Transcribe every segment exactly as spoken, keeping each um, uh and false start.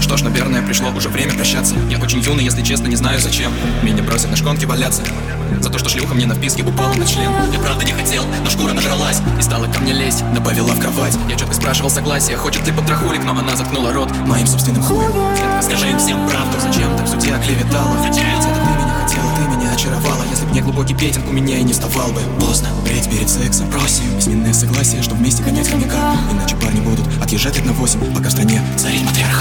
что ж, наверное, пришло уже время прощаться. Я очень юный, если честно, не знаю зачем меня бросят на шконке валяться. За то, что шлюха мне на вписке упала на член. Я правда не хотел, но шкура нажралась и стала ко мне лезть, добавила в кровать. Я четко спрашивал согласия, хочет ли потрохулик, но она заткнула рот моим собственным хуем. Детка, скажи им всем правду, зачем так в суде оклеветала? Ведь это ты меня хотела, ты меня очаровала. Если б не глубокий петинг, у меня и не вставал бы. Поздно, бредь перед сексом, просим письменное согласие, что вместе гонять хомяка. Иначе парни будут отъезжать на восемь, пока в стране царит матриархат.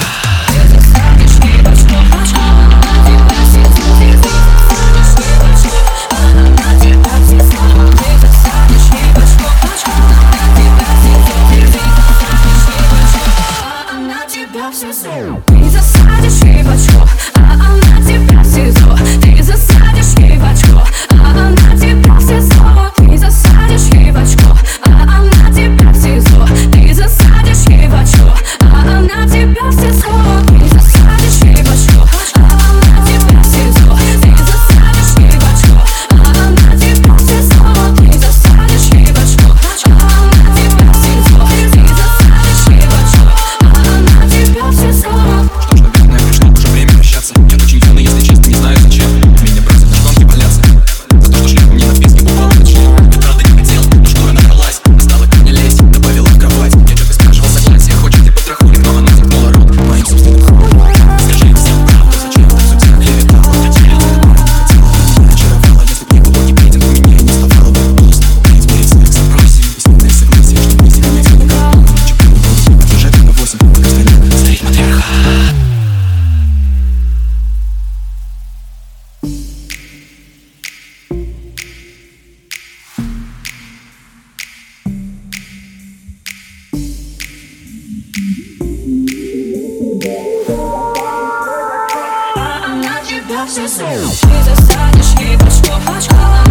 Ты засадишь ей в очко, а она тебя в СИЗО. Ты засадишь ей в очко, а она тебя в СИЗО. Ты засадишь ей в очко, а она тебя в СИЗО. Ты засадишь ей в очко, а она тебя в СИЗО. Ты засадишь ей в очко, а она тебя в СИЗО. Ты засадишь ей в очко, а она тебя в СИЗО. Ты засадишь ей в очко, а она тебя в СИЗО. Ты засадишь ей в очко, а она тебя в СИЗО. Что ж, наверное, пришло уже время прощаться. Я очень юный, если честно, не знаю зачем меня бросят на шконке валяться. За то, что шлюха мне на вписке упала на член. Я правда не хотел, но шкура набралась и стала ко мне лезть, добавила в кровать. Я четко спрашивал согласия, хочет ли потрохулик, но она заткнула рот моим собственным хуем. Скажи им всем правду, зачем так в суде оклеветала? Ведь это ты меня хотела, ты меня очаровала. Если б не глубокий петинг, у меня и не вставало бы. Поздно, бредь перед сексом, просим письменное согласие, что вместе гонять хомяка. Иначе парни будут отъезжать на восемь, пока в стране царит матриархат. Ты засадишь ей в очко, очко.